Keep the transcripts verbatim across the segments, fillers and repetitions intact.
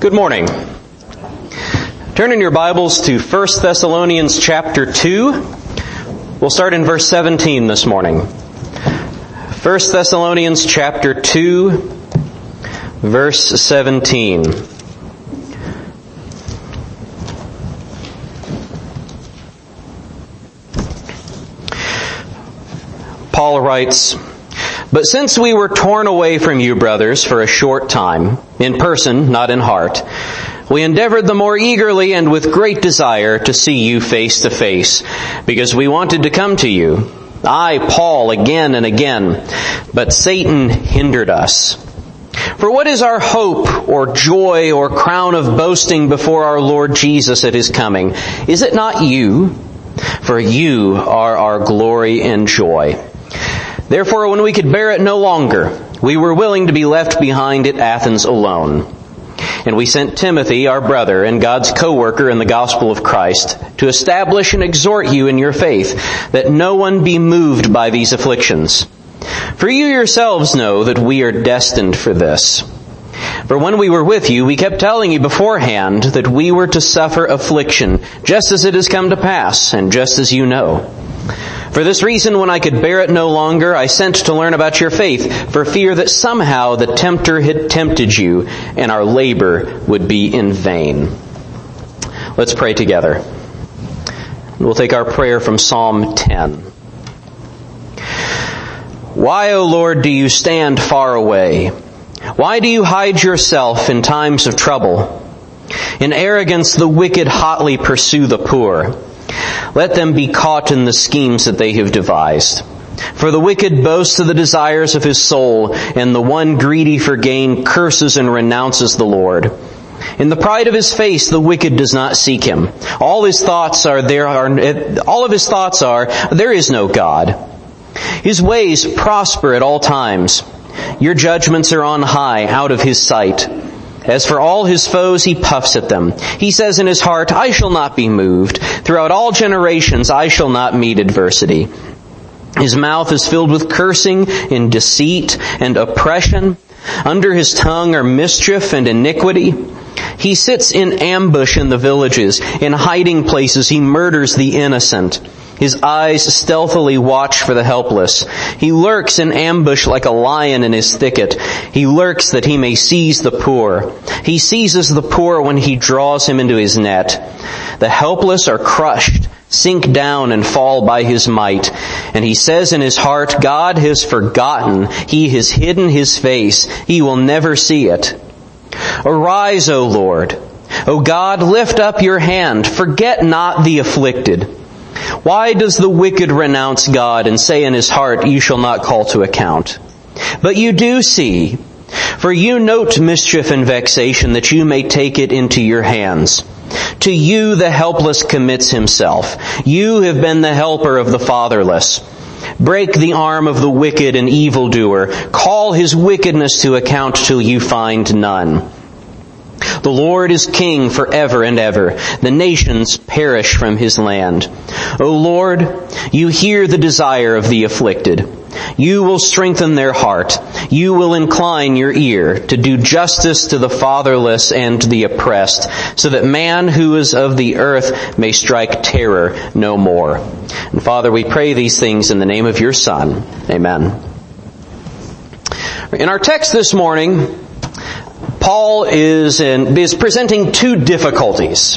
Good morning. Turn in your Bibles to First Thessalonians chapter two. We'll start in verse seventeen this morning. First Thessalonians chapter two, verse seventeen. Paul writes, "But since we were torn away from you, brothers, for a short time, in person, not in heart, we endeavored the more eagerly and with great desire to see you face to face, because we wanted to come to you. I, Paul, again and again, but Satan hindered us. For what is our hope or joy or crown of boasting before our Lord Jesus at His coming? Is it not you? For you are our glory and joy. Therefore, when we could bear it no longer, we were willing to be left behind at Athens alone. And we sent Timothy, our brother and God's co-worker in the gospel of Christ, to establish and exhort you in your faith, that no one be moved by these afflictions. For you yourselves know that we are destined for this. For when we were with you, we kept telling you beforehand that we were to suffer affliction, just as it has come to pass, and just as you know. For this reason, when I could bear it no longer, I sent to learn about your faith, for fear that somehow the tempter had tempted you, and our labor would be in vain." Let's pray together. We'll take our prayer from Psalm ten. "Why, O Lord, do you stand far away? Why do you hide yourself in times of trouble? In arrogance the wicked hotly pursue the poor. Let them be caught in the schemes that they have devised. For the wicked boasts of the desires of his soul, and the one greedy for gain curses and renounces the Lord. In the pride of his face the wicked does not seek him. All his thoughts are there are all of his thoughts are there is no God. His ways prosper at all times. Your judgments are on high, out of his sight. As for all his foes, he puffs at them. He says in his heart, I shall not be moved. Throughout all generations, I shall not meet adversity. His mouth is filled with cursing and deceit and oppression. Under his tongue are mischief and iniquity. He sits in ambush in the villages. In hiding places, he murders the innocent. His eyes stealthily watch for the helpless. He lurks in ambush like a lion in his thicket. He lurks that he may seize the poor. He seizes the poor when he draws him into his net. The helpless are crushed, sink down and fall by his might. And he says in his heart, God has forgotten. He has hidden his face. He will never see it. Arise, O Lord. O God, lift up your hand. Forget not the afflicted. Why does the wicked renounce God and say in his heart, you shall not call to account? But you do see, for you note mischief and vexation, that you may take it into your hands. To you the helpless commits himself. You have been the helper of the fatherless. Break the arm of the wicked and evildoer. Call his wickedness to account till you find none. The Lord is king forever and ever. The nations perish from his land. O Lord, you hear the desire of the afflicted. You will strengthen their heart. You will incline your ear to do justice to the fatherless and to the oppressed, so that man who is of the earth may strike terror no more. And Father, we pray these things in the name of your Son. Amen. In our text this morning, Paul is in, is presenting two difficulties.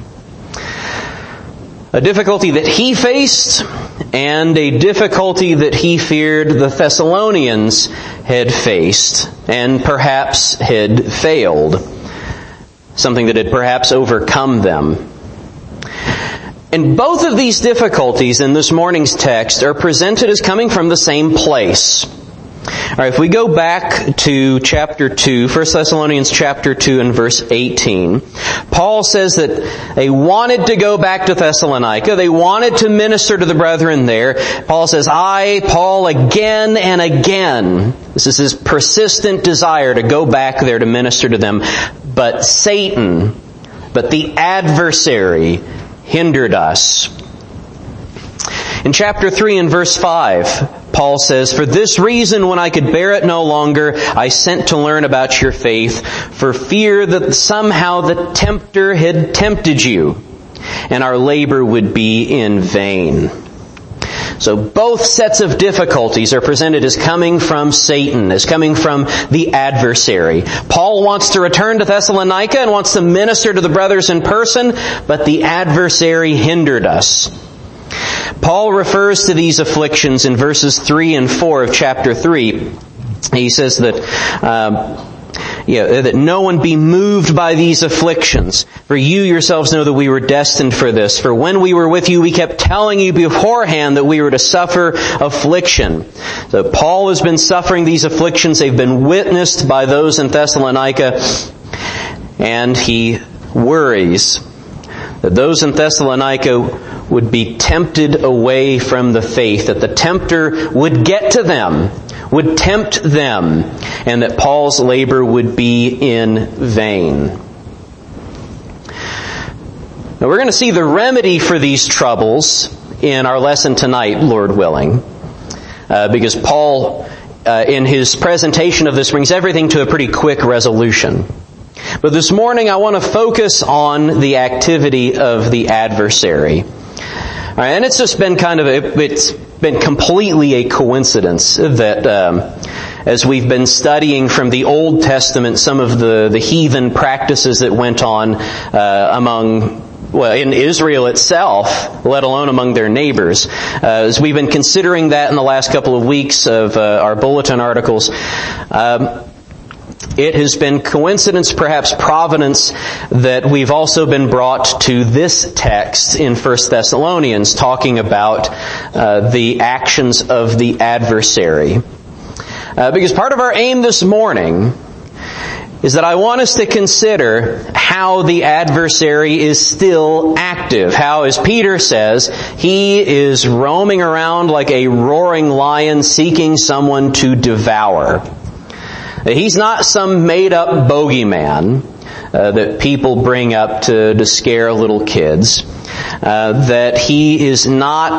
A difficulty that he faced and a difficulty that he feared the Thessalonians had faced and perhaps had failed. Something that had perhaps overcome them. And both of these difficulties in this morning's text are presented as coming from the same place. All right, if we go back to chapter two, First Thessalonians chapter two and verse eighteen, Paul says that they wanted to go back to Thessalonica. They wanted to minister to the brethren there. Paul says, I, Paul, again and again. This is his persistent desire to go back there to minister to them. But Satan, but the adversary, hindered us. In chapter three and verse five, Paul says, "For this reason, when I could bear it no longer, I sent to learn about your faith, for fear that somehow the tempter had tempted you, and our labor would be in vain." So both sets of difficulties are presented as coming from Satan, as coming from the adversary. Paul wants to return to Thessalonica and wants to minister to the brothers in person, but the adversary hindered us. Paul refers to these afflictions in verses three and four of chapter three. He says that um, Yeah, that no one be moved by these afflictions. For you yourselves know that we were destined for this. For when we were with you, we kept telling you beforehand that we were to suffer affliction. So Paul has been suffering these afflictions. They've been witnessed by those in Thessalonica. And he worries that those in Thessalonica would be tempted away from the faith, that the tempter would get to them, would tempt them, and that Paul's labor would be in vain. Now we're going to see the remedy for these troubles in our lesson tonight, Lord willing, uh, because Paul, uh, in his presentation of this, brings everything to a pretty quick resolution. But this morning I want to focus on the activity of the adversary. All right, and it's just been kind of a, it's been completely a coincidence that um, as we've been studying from the Old Testament some of the, the heathen practices that went on uh, among, well, in Israel itself, let alone among their neighbors. Uh, as we've been considering that in the last couple of weeks of uh, our bulletin articles, um, it has been coincidence, perhaps providence, that we've also been brought to this text in First Thessalonians talking about uh, the actions of the adversary. Uh, because part of our aim this morning is that I want us to consider how the adversary is still active. How, as Peter says, he is roaming around like a roaring lion seeking someone to devour. He's not some made-up bogeyman uh, that people bring up to, to scare little kids. Uh, that he is not,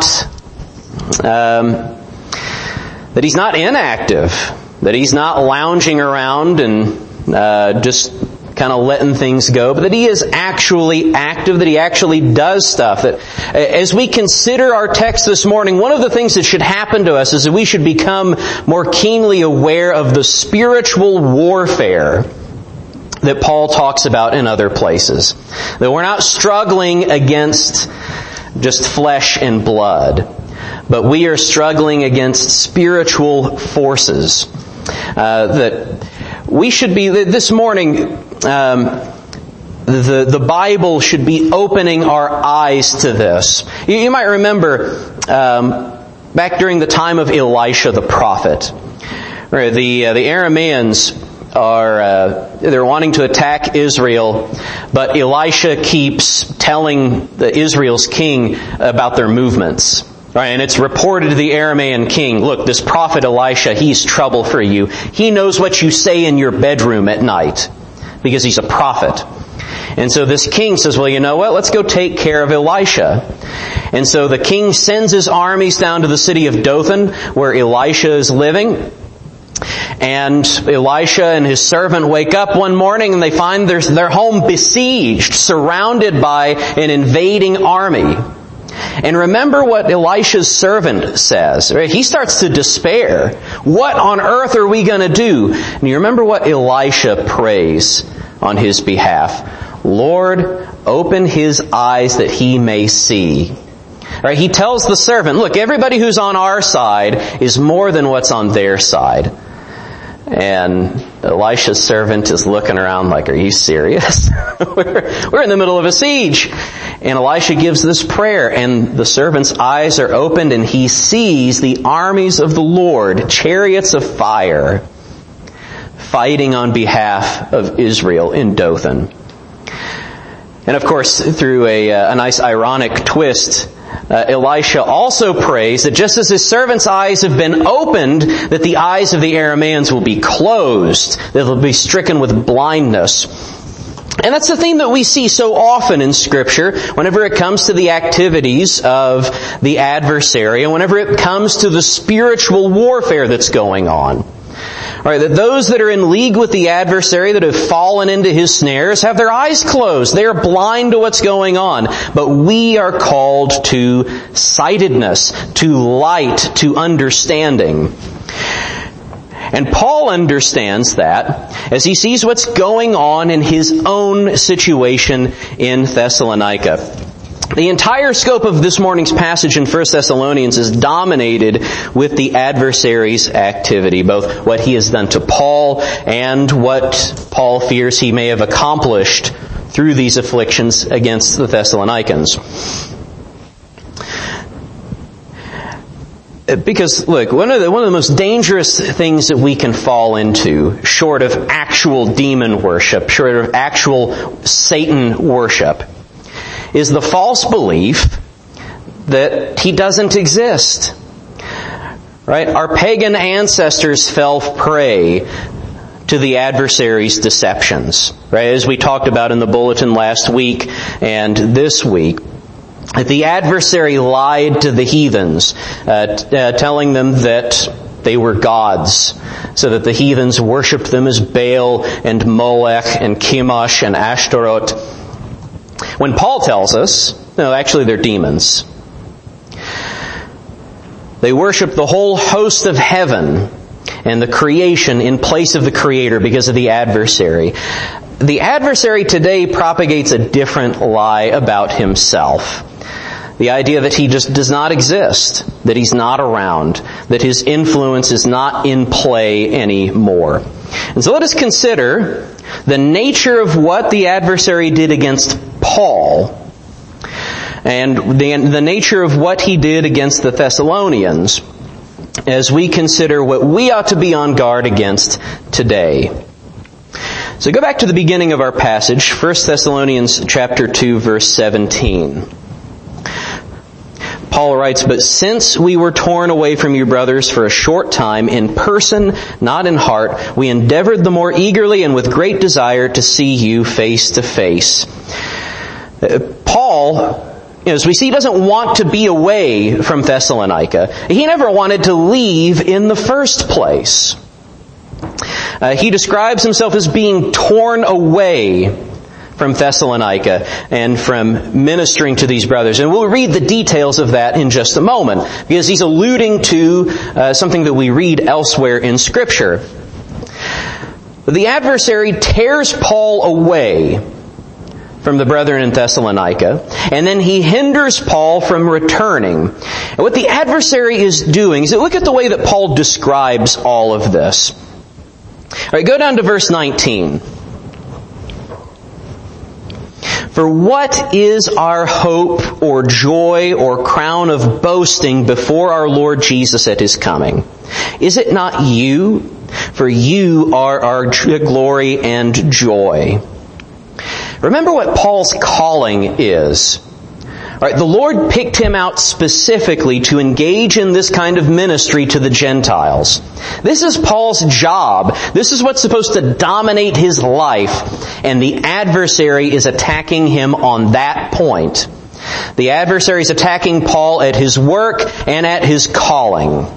um, that he's not inactive. That he's not lounging around and uh, just kind of letting things go, but that he is actually active, that he actually does stuff. That as we consider our text this morning, one of the things that should happen to us is that we should become more keenly aware of the spiritual warfare that Paul talks about in other places. That we're not struggling against just flesh and blood, but we are struggling against spiritual forces. Uh, that we should be, this morning, um, the, the Bible should be opening our eyes to this. You, you might remember, um, back during the time of Elisha the prophet, right, the, uh, the Arameans are, uh, they're wanting to attack Israel, but Elisha keeps telling the Israel's king about their movements. Right, and it's reported to the Aramean king, look, this prophet Elisha, he's trouble for you. He knows what you say in your bedroom at night because he's a prophet. And so this king says, well, you know what? Let's go take care of Elisha. And so the king sends his armies down to the city of Dothan where Elisha is living. And Elisha and his servant wake up one morning and they find their, their home besieged, surrounded by an invading army. And remember what Elisha's servant says, right? He starts to despair. What on earth are we going to do? And you remember what Elisha prays on his behalf. Lord, open his eyes that he may see. Right? He tells the servant, look, everybody who's on our side is more than what's on their side. And Elisha's servant is looking around like, are you serious? we're, we're in the middle of a siege. And Elisha gives this prayer, and the servant's eyes are opened, and he sees the armies of the Lord, chariots of fire, fighting on behalf of Israel in Dothan. And of course, through a, a nice ironic twist, Uh, Elisha also prays that just as his servant's eyes have been opened, that the eyes of the Arameans will be closed, that they'll be stricken with blindness. And that's the theme that we see so often in Scripture whenever it comes to the activities of the adversary and whenever it comes to the spiritual warfare that's going on. All right, that those that are in league with the adversary, that have fallen into his snares, have their eyes closed. They are blind to what's going on. But we are called to sightedness, to light, to understanding. And Paul understands that as he sees what's going on in his own situation in Thessalonica. The entire scope of this morning's passage in First Thessalonians is dominated with the adversary's activity, both what he has done to Paul and what Paul fears he may have accomplished through these afflictions against the Thessalonians. Because, look, one of the, one of the most dangerous things that we can fall into, short of actual demon worship, short of actual Satan worship, is the false belief that he doesn't exist. Right? Our pagan ancestors fell prey to the adversary's deceptions. Right? As we talked about in the bulletin last week and this week, the adversary lied to the heathens, uh, t- uh, telling them that they were gods, so that the heathens worshipped them as Baal and Molech and Chemosh and Ashtaroth. When Paul tells us, no, actually they're demons. They worship the whole host of heaven and the creation in place of the Creator because of the adversary. The adversary today propagates a different lie about himself. The idea that he just does not exist, that he's not around, that his influence is not in play anymore. And so let us consider the nature of what the adversary did against Paul and the, the nature of what he did against the Thessalonians as we consider what we ought to be on guard against today. So go back to the beginning of our passage, First Thessalonians chapter two, verse seventeen. Paul writes, "But since we were torn away from you, brothers, for a short time, in person, not in heart, we endeavored the more eagerly and with great desire to see you face to face." Uh, Paul, you know, as we see, doesn't want to be away from Thessalonica. He never wanted to leave in the first place. Uh, he describes himself as being torn away from Thessalonica and from ministering to these brothers. And we'll read the details of that in just a moment, because he's alluding to uh, something that we read elsewhere in Scripture. The adversary tears Paul away from the brethren in Thessalonica, and then he hinders Paul from returning. And what the adversary is doing is, look at the way that Paul describes all of this. All right, go down to verse nineteen. "For what is our hope or joy or crown of boasting before our Lord Jesus at His coming? Is it not you? For you are our glory and joy." Remember what Paul's calling is. All right, the Lord picked him out specifically to engage in this kind of ministry to the Gentiles. This is Paul's job. This is what's supposed to dominate his life. And the adversary is attacking him on that point. The adversary is attacking Paul at his work and at his calling.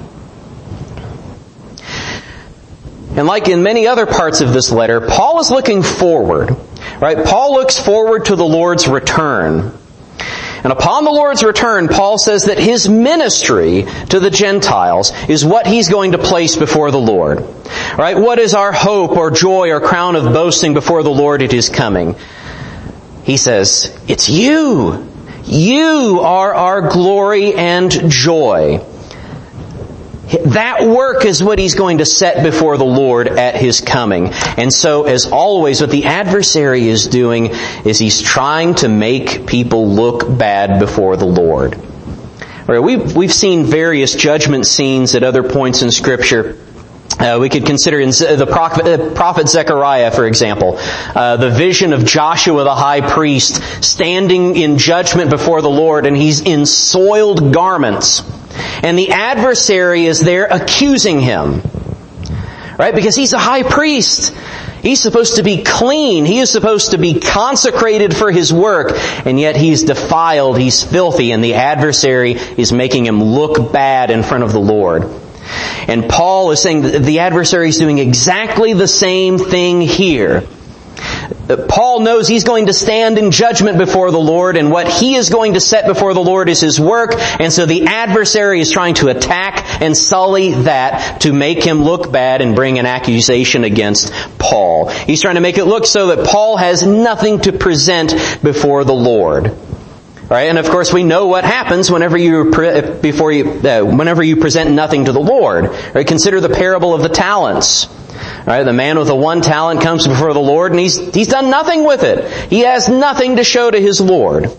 And like in many other parts of this letter, Paul is looking forward. Right? Paul looks forward to the Lord's return. And upon the Lord's return, Paul says that his ministry to the Gentiles is what he's going to place before the Lord. Right? What is our hope or joy or crown of boasting before the Lord at His coming? He says, it's you. You are our glory and joy. That work is what he's going to set before the Lord at His coming. And so, as always, what the adversary is doing is he's trying to make people look bad before the Lord. All right, we've, we've seen various judgment scenes at other points in Scripture. Uh, we could consider in the prophet, uh, prophet Zechariah, for example, uh, the vision of Joshua the high priest standing in judgment before the Lord, and he's in soiled garments. And the adversary is there accusing him. Right? Because he's a high priest. He's supposed to be clean. He is supposed to be consecrated for his work. And yet he's defiled, he's filthy, and the adversary is making him look bad in front of the Lord. And Paul is saying that the adversary is doing exactly the same thing here. Paul knows he's going to stand in judgment before the Lord, and what he is going to set before the Lord is his work, and so the adversary is trying to attack and sully that to make him look bad and bring an accusation against Paul. He's trying to make it look so that Paul has nothing to present before the Lord. Right? And of course we know what happens whenever you, before you, uh, whenever you present nothing to the Lord. Right? Consider the parable of the talents. Right? The man with the one talent comes before the Lord and he's, he's done nothing with it. He has nothing to show to his Lord.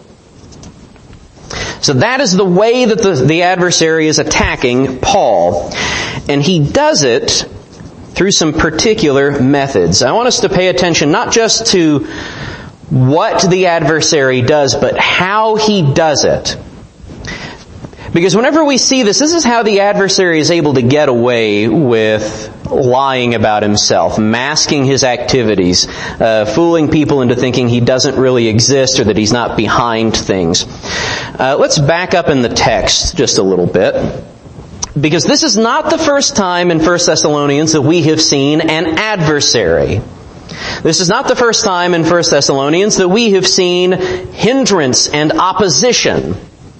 So that is the way that the, the adversary is attacking Paul. And he does it through some particular methods. I want us to pay attention not just to what the adversary does, but how he does it. Because whenever we see this, this is how the adversary is able to get away with lying about himself, masking his activities, uh, fooling people into thinking he doesn't really exist or that he's not behind things. Uh, let's back up in the text just a little bit. Because this is not the first time in First Thessalonians that we have seen an adversary. This is not the first time in First Thessalonians that we have seen hindrance and opposition.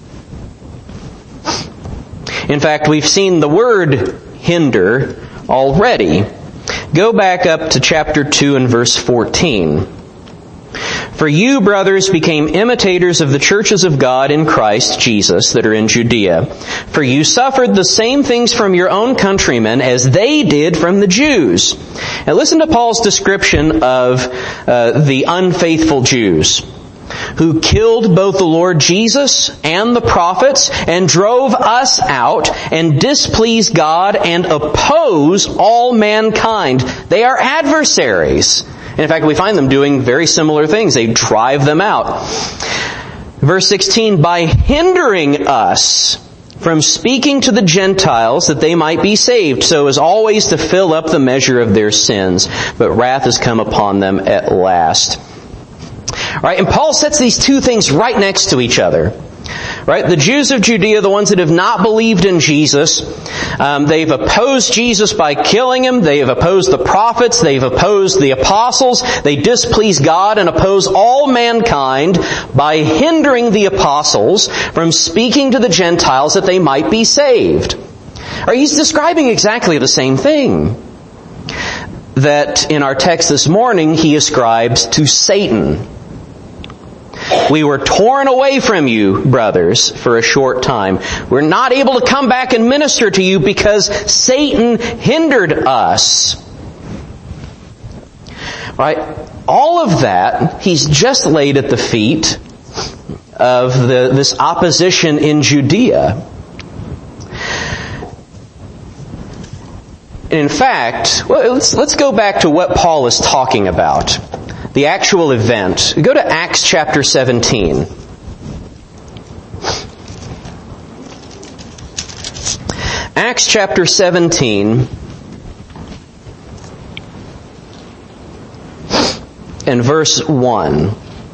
In fact, we've seen the word hinder already. Go back up to chapter two and verse fourteen. For you, brothers, became imitators of the churches of God in Christ Jesus that are in Judea. For you suffered the same things from your own countrymen as they did from the Jews. Now listen to Paul's description of uh, the unfaithful Jews, who killed both the Lord Jesus and the prophets and drove us out and displease God and oppose all mankind. They are adversaries. And in fact, we find them doing very similar things. They drive them out. Verse sixteen, by hindering us from speaking to the Gentiles that they might be saved, so as always to fill up the measure of their sins. But wrath has come upon them at last. Right? And Paul sets these two things right next to each other. Right? The Jews of Judea, the ones that have not believed in Jesus, um, they've opposed Jesus by killing him. They have opposed the prophets. They've opposed the apostles. They displease God and oppose all mankind by hindering the apostles from speaking to the Gentiles that they might be saved. Right? He's describing exactly the same thing that in our text this morning he ascribes to Satan. We were torn away from you, brothers, for a short time. We're not able to come back and minister to you because Satan hindered us. Right? All of that, he's just laid at the feet of the, this opposition in Judea. In fact, well, let's, let's go back to what Paul is talking about. The actual event. Go to Acts chapter seventeen. Acts chapter seventeen and verse one.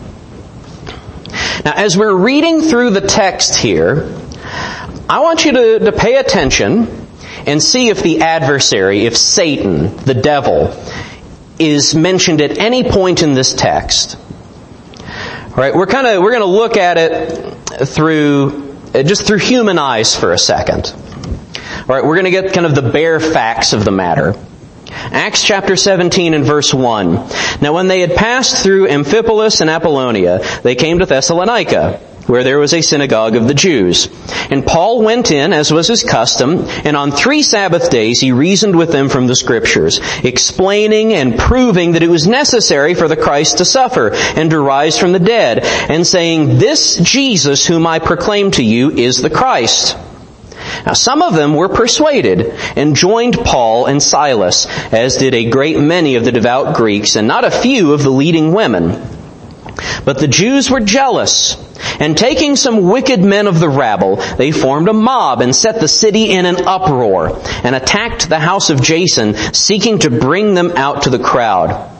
Now, as we're reading through the text here, I want you to, to pay attention and see if the adversary, if Satan, the devil, is mentioned at any point in this text. All right, we're kind of we're going to look at it through just through human eyes for a second. All right, we're going to get kind of the bare facts of the matter. Acts chapter seventeen and verse one. Now when they had passed through Amphipolis and Apollonia, they came to Thessalonica, where there was a synagogue of the Jews. And Paul went in, as was his custom, and on three Sabbath days he reasoned with them from the Scriptures, explaining and proving that it was necessary for the Christ to suffer and to rise from the dead, and saying, this Jesus whom I proclaim to you is the Christ. Now some of them were persuaded and joined Paul and Silas, as did a great many of the devout Greeks, and not a few of the leading women. But the Jews were jealous, and taking some wicked men of the rabble, they formed a mob and set the city in an uproar, and attacked the house of Jason, seeking to bring them out to the crowd.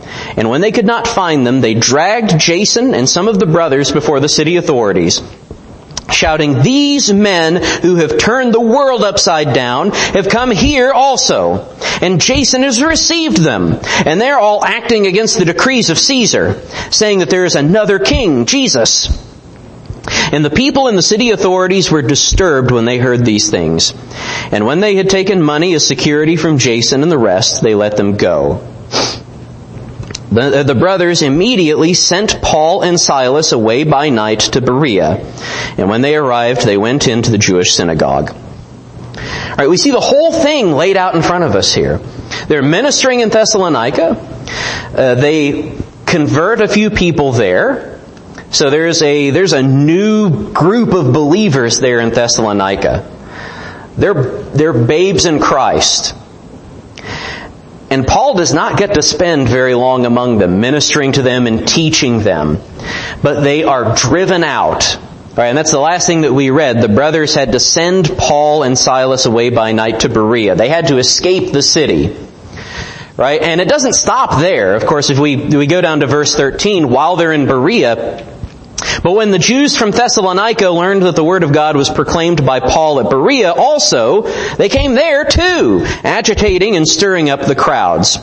And when they could not find them, they dragged Jason and some of the brothers before the city authorities, shouting, "These men who have turned the world upside down have come here also. And Jason has received them. And they're all acting against the decrees of Caesar, saying that there is another king, Jesus." And the people in the city authorities were disturbed when they heard these things. And when they had taken money as security from Jason and the rest, they let them go. The, the brothers immediately sent Paul and Silas away by night to Berea. And when they arrived, they went into the Jewish synagogue. All right, we see the whole thing laid out in front of us here. They're ministering in Thessalonica. Uh, they convert a few people there. So there's a there's a new group of believers there in Thessalonica. They're they're babes in Christ. And Paul does not get to spend very long among them, ministering to them and teaching them. But they are driven out. All right, and that's the last thing that we read. The brothers had to send Paul and Silas away by night to Berea. They had to escape the city. Right? And it doesn't stop there. Of course, if we we go down to verse thirteen, while they're in Berea, but when the Jews from Thessalonica learned that the word of God was proclaimed by Paul at Berea also, they came there too, agitating and stirring up the crowds.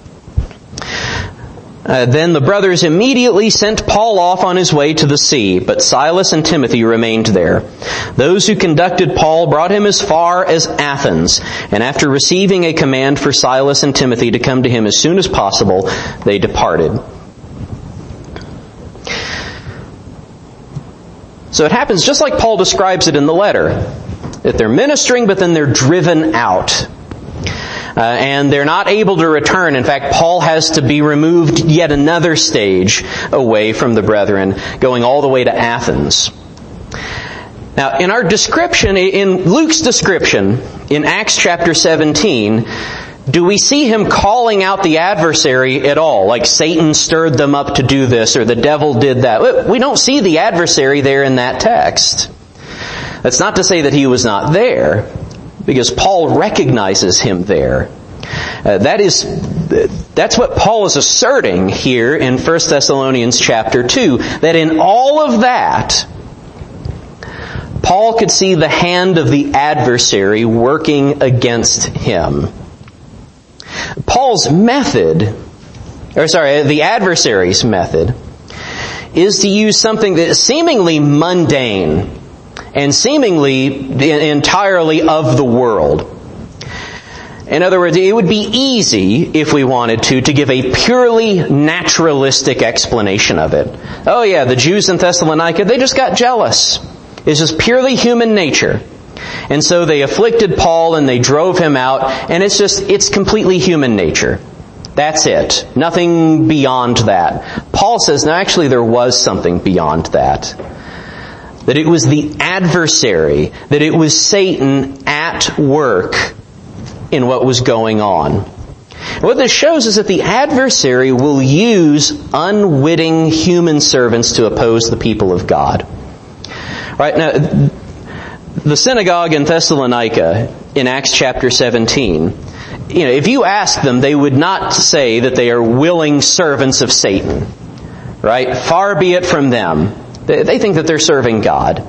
Uh, then the brothers immediately sent Paul off on his way to the sea, but Silas and Timothy remained there. Those who conducted Paul brought him as far as Athens, and after receiving a command for Silas and Timothy to come to him as soon as possible, they departed. So it happens just like Paul describes it in the letter, that they're ministering, but then they're driven out. Uh, and they're not able to return. In fact, Paul has to be removed yet another stage away from the brethren, going all the way to Athens. Now, in our description, in Luke's description, in Acts chapter seventeen, do we see him calling out the adversary at all? Like Satan stirred them up to do this, or the devil did that. We don't see the adversary there in that text. That's not to say that he was not there, because Paul recognizes him there. Uh, that is, that's what Paul is asserting here in First Thessalonians chapter two, that in all of that, Paul could see the hand of the adversary working against him. Paul's method, or sorry, the adversary's method, is to use something that is seemingly mundane and seemingly entirely of the world. In other words, it would be easy, if we wanted to, to give a purely naturalistic explanation of it. Oh yeah, the Jews in Thessalonica, they just got jealous. It's just purely human nature. And so they afflicted Paul and they drove him out, and it's just, it's completely human nature. That's it. Nothing beyond that. Paul says, no, actually there was something beyond that. That it was the adversary, that it was Satan at work in what was going on. What this shows is that the adversary will use unwitting human servants to oppose the people of God. Right now, the synagogue in Thessalonica in Acts chapter seventeen, you know, if you ask them, they would not say that they are willing servants of Satan. Right? Far be it from them. They think that they're serving God.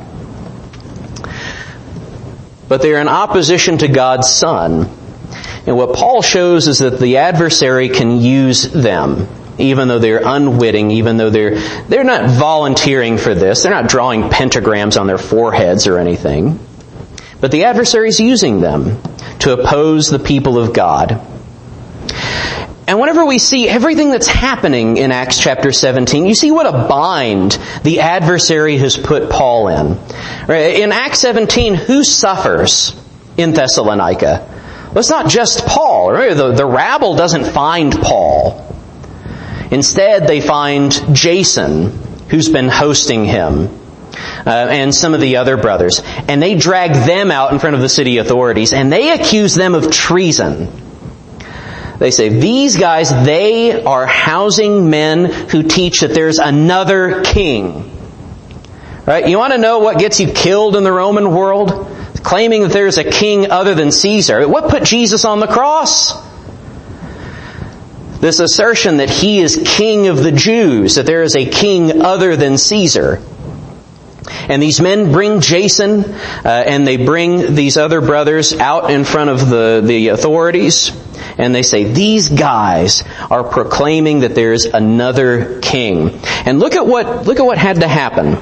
But they're in opposition to God's Son. And what Paul shows is that the adversary can use them, even though they're unwitting, even though they're they're not volunteering for this. They're not drawing pentagrams on their foreheads or anything. But the adversary's using them to oppose the people of God. And whenever we see everything that's happening in Acts chapter seventeen, you see what a bind the adversary has put Paul in. In Acts seventeen, who suffers in Thessalonica? Well, it's not just Paul. The, the rabble doesn't find Paul. Instead, they find Jason, who's been hosting him, uh, and some of the other brothers. And they drag them out in front of the city authorities, and they accuse them of treason. They say, these guys, they are housing men who teach that there's another king. Right? You want to know what gets you killed in the Roman world? Claiming that there's a king other than Caesar. What put Jesus on the cross? This assertion that he is king of the Jews, that there is a king other than Caesar. And these men bring Jason, uh, and they bring these other brothers out in front of the, the authorities, and they say, these guys are proclaiming that there is another king. And look at what, look at what had to happen.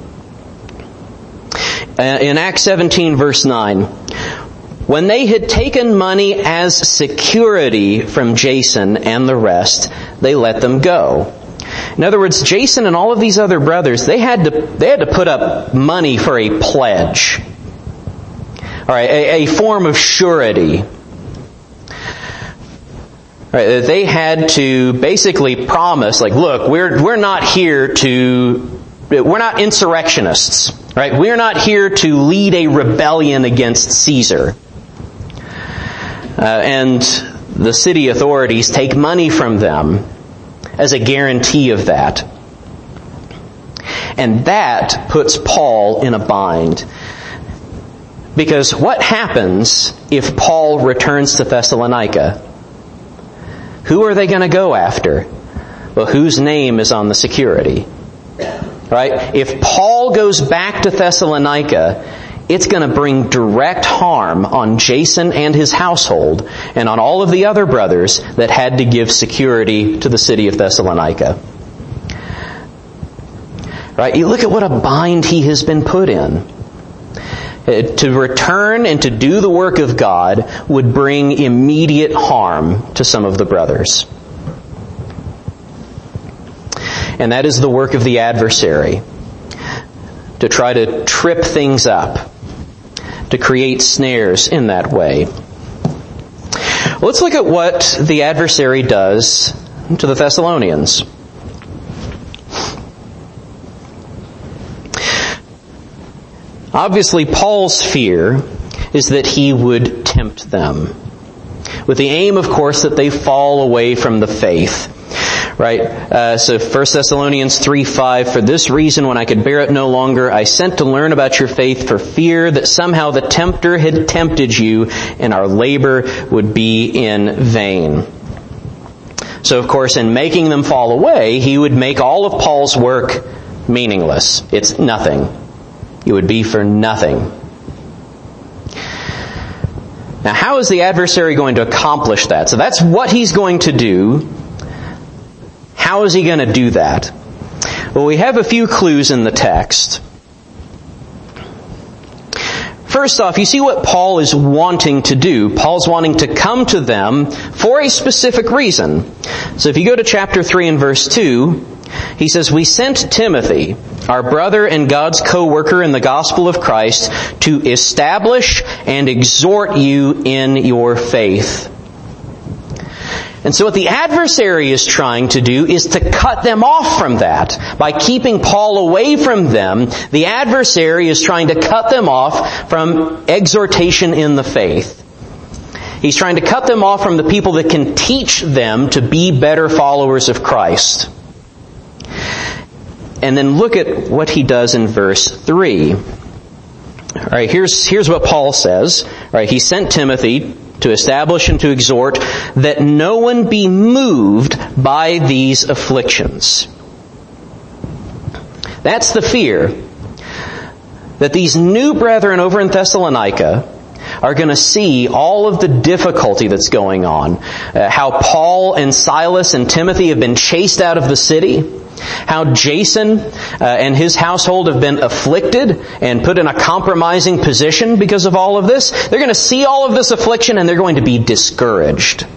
Uh, in Acts seventeen verse nine, when they had taken money as security from Jason and the rest, they let them go. In other words, Jason and all of these other brothers, they had to, they had to put up money for a pledge. All right, a, a form of surety. All right, they had to basically promise, like, look, we're, we're not here to, we're not insurrectionists, right? We're not here to lead a rebellion against Caesar. Uh, and the city authorities take money from them as a guarantee of that. And that puts Paul in a bind. Because what happens if Paul returns to Thessalonica? Who are they going to go after? Well, whose name is on the security? Right? If Paul goes back to Thessalonica, it's going to bring direct harm on Jason and his household and on all of the other brothers that had to give security to the city of Thessalonica. Right? You look at what a bind he has been put in. To return and to do the work of God would bring immediate harm to some of the brothers. And that is the work of the adversary. To try to trip things up. To create snares in that way. Let's look at what the adversary does to the Thessalonians. Obviously, Paul's fear is that he would tempt them. With the aim, of course, that they fall away from the faith. Right? Uh, so First Thessalonians three five, for this reason when I could bear it no longer, I sent to learn about your faith for fear that somehow the tempter had tempted you and our labor would be in vain. So of course in making them fall away, he would make all of Paul's work meaningless. It's nothing. It would be for nothing. Now how is the adversary going to accomplish that? So that's what he's going to do. How is he going to do that? Well, we have a few clues in the text. First off, you see what Paul is wanting to do. Paul's wanting to come to them for a specific reason. So if you go to chapter three and verse two, he says, we sent Timothy, our brother and God's co-worker in the gospel of Christ, to establish and exhort you in your faith. And so what the adversary is trying to do is to cut them off from that. By keeping Paul away from them, the adversary is trying to cut them off from exhortation in the faith. He's trying to cut them off from the people that can teach them to be better followers of Christ. And then look at what he does in verse three. All right, here's, here's what Paul says. All right, he sent Timothy to establish and to exhort that no one be moved by these afflictions. That's the fear. That these new brethren over in Thessalonica are going to see all of the difficulty that's going on. Uh, how Paul and Silas and Timothy have been chased out of the city. How Jason uh, and his household have been afflicted and put in a compromising position because of all of this. They're going to see all of this affliction and they're going to be discouraged.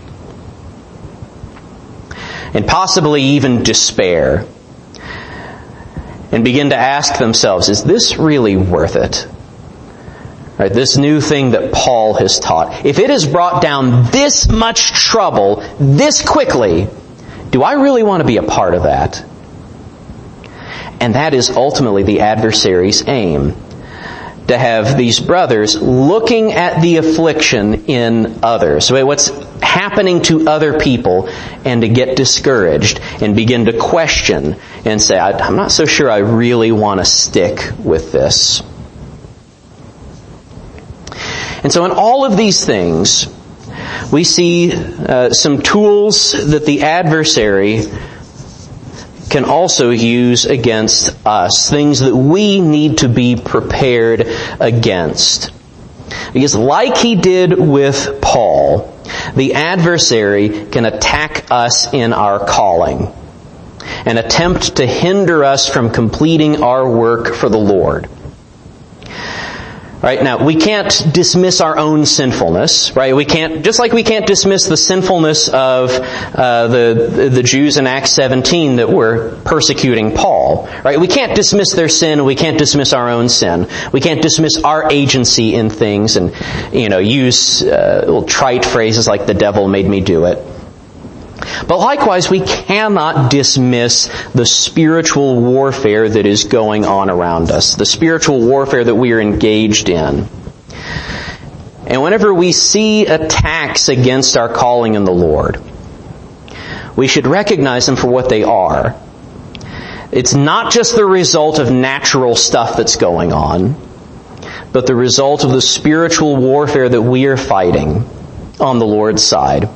And possibly even despair. And begin to ask themselves, is this really worth it? Right, this new thing that Paul has taught. If it has brought down this much trouble this quickly, do I really want to be a part of that? And that is ultimately the adversary's aim. To have these brothers looking at the affliction in others. So what's happening to other people and to get discouraged and begin to question and say, I'm not so sure I really want to stick with this. And so in all of these things, we see uh, some tools that the adversary can also use against us, things that we need to be prepared against. Because like he did with Paul, the adversary can attack us in our calling and attempt to hinder us from completing our work for the Lord. Right? Now, we can't dismiss our own sinfulness, right? We can't, just like we can't dismiss the sinfulness of uh, the the Jews in Acts seventeen that were persecuting Paul, right? We can't dismiss their sin, we can't dismiss our own sin. We can't dismiss our agency in things and, you know, use uh, little trite phrases like the devil made me do it. But likewise, we cannot dismiss the spiritual warfare that is going on around us, the spiritual warfare that we are engaged in. And whenever we see attacks against our calling in the Lord, we should recognize them for what they are. It's not just the result of natural stuff that's going on, but the result of the spiritual warfare that we are fighting on the Lord's side.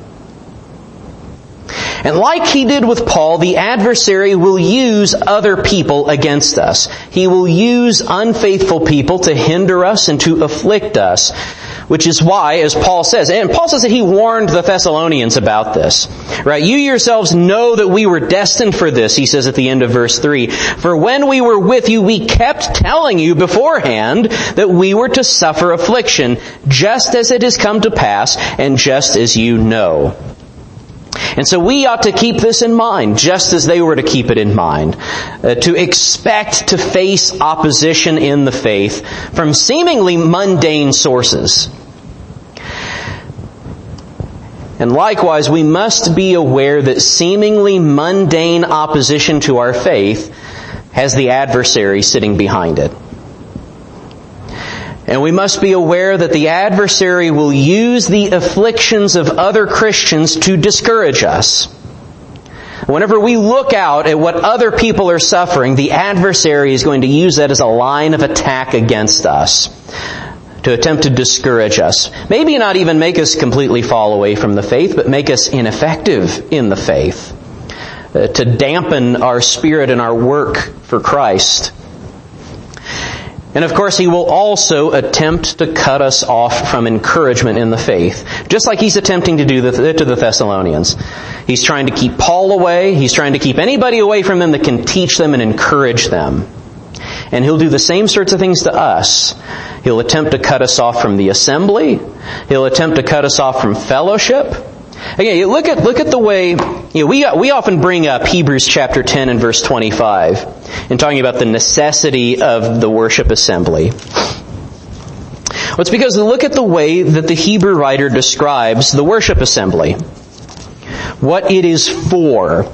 And like he did with Paul, the adversary will use other people against us. He will use unfaithful people to hinder us and to afflict us, which is why, as Paul says, and Paul says that he warned the Thessalonians about this, right? You yourselves know that we were destined for this, he says at the end of verse three. For when we were with you, we kept telling you beforehand that we were to suffer affliction, just as it has come to pass, and just as you know. And so we ought to keep this in mind, just as they were to keep it in mind, uh, to expect to face opposition in the faith from seemingly mundane sources. And likewise, we must be aware that seemingly mundane opposition to our faith has the adversary sitting behind it. And we must be aware that the adversary will use the afflictions of other Christians to discourage us. Whenever we look out at what other people are suffering, the adversary is going to use that as a line of attack against us to attempt to discourage us. Maybe not even make us completely fall away from the faith, but make us ineffective in the faith, uh, to dampen our spirit and our work for Christ. And of course, he will also attempt to cut us off from encouragement in the faith, just like he's attempting to do to the Thessalonians. He's trying to keep Paul away. He's trying to keep anybody away from them that can teach them and encourage them. And he'll do the same sorts of things to us. He'll attempt to cut us off from the assembly. He'll attempt to cut us off from fellowship. Again, look at look at the way, you know, we we often bring up Hebrews chapter ten and verse twenty-five in talking about the necessity of the worship assembly. Well, it's because look at the way that the Hebrew writer describes the worship assembly, what it is for.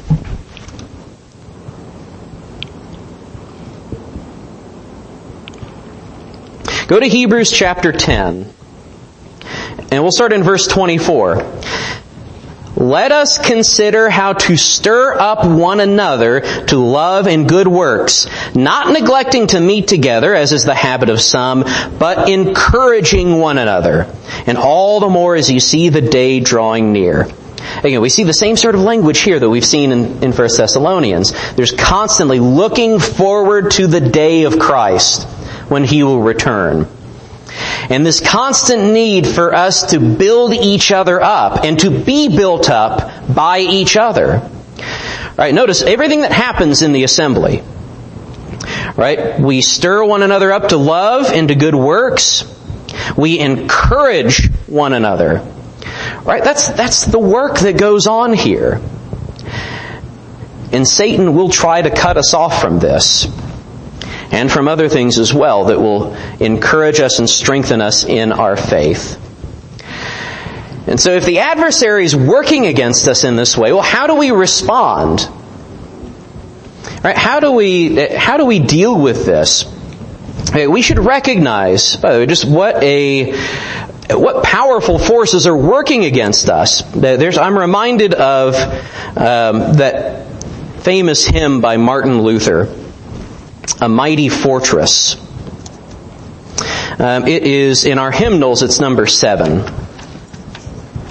Go to Hebrews chapter ten. And we'll start in verse twenty-four. Let us consider how to stir up one another to love and good works, not neglecting to meet together, as is the habit of some, but encouraging one another, and all the more as you see the day drawing near. Again, we see the same sort of language here that we've seen in, in First Thessalonians. There's constantly looking forward to the day of Christ when he will return. And this constant need for us to build each other up and to be built up by each other. All right, notice everything that happens in the assembly. Right? We stir one another up to love and to good works. We encourage one another. Right? That's that's the work that goes on here. And Satan will try to cut us off from this. And from other things as well that will encourage us and strengthen us in our faith. And so if the adversary is working against us in this way, well, how do we respond? Right? How do we how do we deal with this? We should recognize, by the way, just what a what powerful forces are working against us. There's, I'm reminded of um, that famous hymn by Martin Luther, A Mighty Fortress. Um, it is in our hymnals, it's number seven.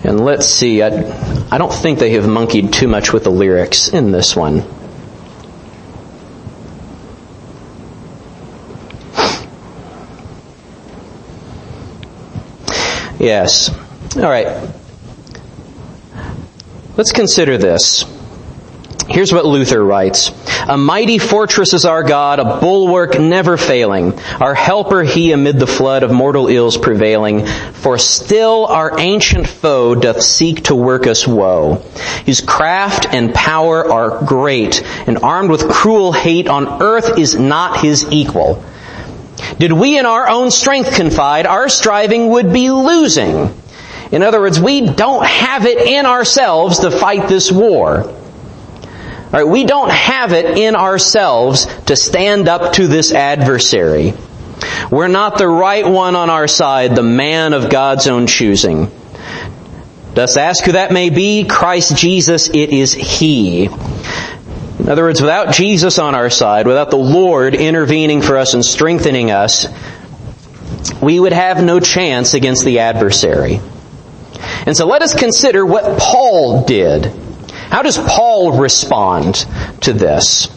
And let's see, I, I don't think they have monkeyed too much with the lyrics in this one. Yes. All right. Let's consider this. Here's what Luther writes. A mighty fortress is our God, a bulwark never failing. Our helper he amid the flood of mortal ills prevailing. For still our ancient foe doth seek to work us woe. His craft and power are great, and armed with cruel hate on earth is not his equal. Did we in our own strength confide, our striving would be losing. In other words, we don't have it in ourselves to fight this war. All right, we don't have it in ourselves to stand up to this adversary. We're not the right one on our side, the man of God's own choosing. Dost ask who that may be? Christ Jesus, it is He. In other words, without Jesus on our side, without the Lord intervening for us and strengthening us, we would have no chance against the adversary. And so let us consider what Paul did. How does Paul respond to this?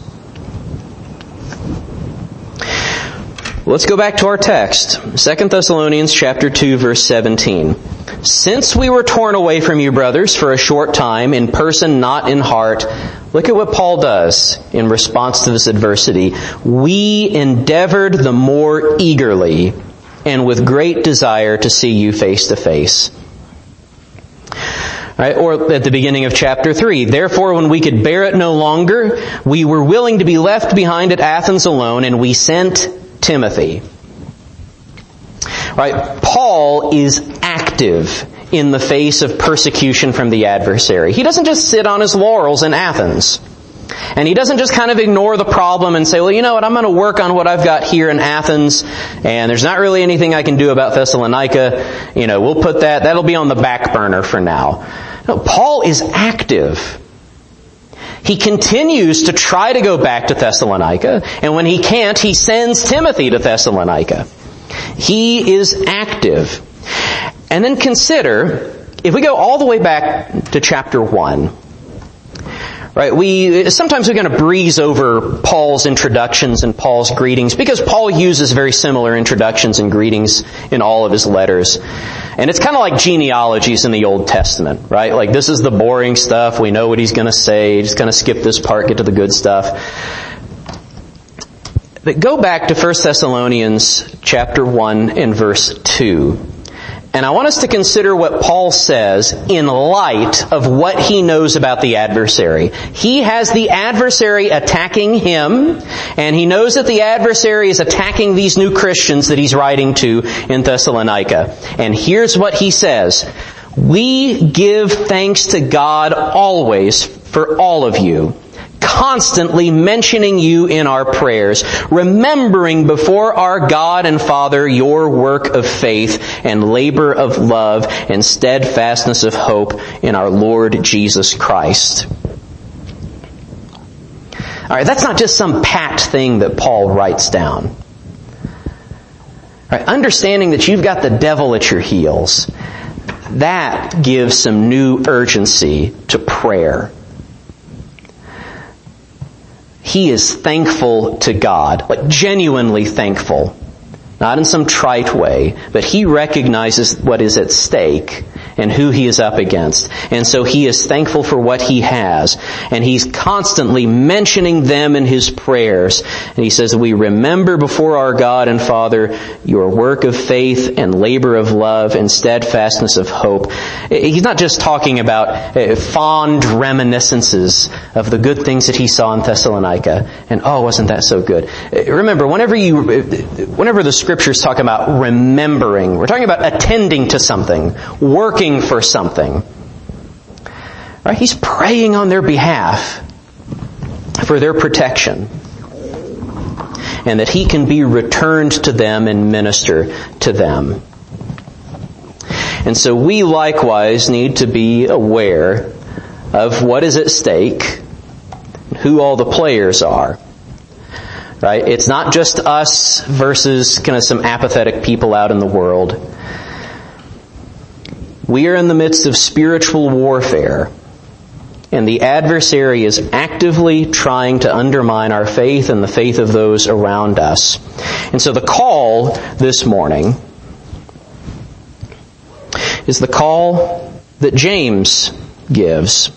Let's go back to our text. Second Thessalonians chapter two, verse seventeen. Since we were torn away from you, brothers, for a short time, in person, not in heart. Look at what Paul does in response to this adversity. We endeavored the more eagerly and with great desire to see you face to face. Right? Or at the beginning of chapter three, therefore when we could bear it no longer, we were willing to be left behind at Athens alone, and we sent Timothy. Right? Paul is active in the face of persecution from the adversary. He doesn't just sit on his laurels in Athens. And he doesn't just kind of ignore the problem and say, well, you know what, I'm going to work on what I've got here in Athens, and there's not really anything I can do about Thessalonica. You know, we'll put that, that'll be on the back burner for now. No, Paul is active. He continues to try to go back to Thessalonica, and when he can't, he sends Timothy to Thessalonica. He is active. And then consider, if we go all the way back to chapter one, right, we, sometimes we kind of breeze over Paul's introductions and Paul's greetings, because Paul uses very similar introductions and greetings in all of his letters. And it's kind of like genealogies in the Old Testament, right? Like, this is the boring stuff, we know what he's going to say, just kind of skip this part, get to the good stuff. But go back to First Thessalonians chapter one and verse two. And I want us to consider what Paul says in light of what he knows about the adversary. He has the adversary attacking him, and he knows that the adversary is attacking these new Christians that he's writing to in Thessalonica. And here's what he says. We give thanks to God always for all of you, constantly mentioning you in our prayers, remembering before our God and Father your work of faith and labor of love and steadfastness of hope in our Lord Jesus Christ. All right, that's not just some pat thing that Paul writes down. All right, understanding that you've got the devil at your heels, that gives some new urgency to prayer. He is thankful to God, like genuinely thankful. Not in some trite way, but he recognizes what is at stake and who he is up against. And so he is thankful for what he has. And he's constantly mentioning them in his prayers. And he says, we remember before our God and Father your work of faith and labor of love and steadfastness of hope. He's not just talking about fond reminiscences of the good things that he saw in Thessalonica. And oh, wasn't that so good? Remember, whenever you, whenever the scriptures talk about remembering, we're talking about attending to something, working for something. Right? He's praying on their behalf for their protection, and that he can be returned to them and minister to them. And so we likewise need to be aware of what is at stake, who all the players are. Right? It's not just us versus kind of some apathetic people out in the world. We are in the midst of spiritual warfare, and the adversary is actively trying to undermine our faith and the faith of those around us. And so the call this morning is the call that James gives.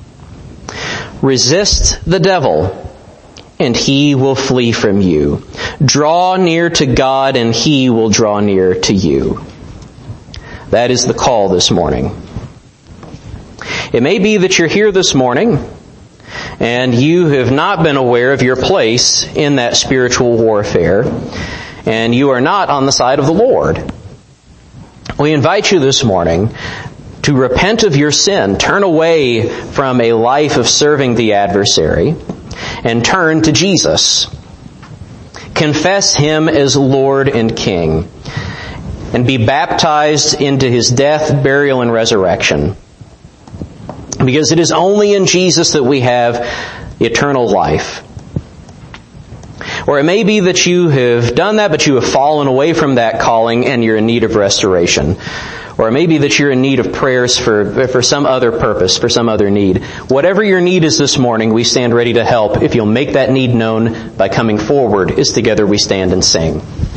Resist the devil, and he will flee from you. Draw near to God, and he will draw near to you. That is the call this morning. It may be that you're here this morning and you have not been aware of your place in that spiritual warfare, and you are not on the side of the Lord. We invite you this morning to repent of your sin, turn away from a life of serving the adversary, and turn to Jesus. Confess Him as Lord and King, and be baptized into His death, burial, and resurrection. Because it is only in Jesus that we have eternal life. Or it may be that you have done that, but you have fallen away from that calling and you're in need of restoration. Or it may be that you're in need of prayers for, for some other purpose, for some other need. Whatever your need is this morning, we stand ready to help if you'll make that need known by coming forward as together we stand and sing.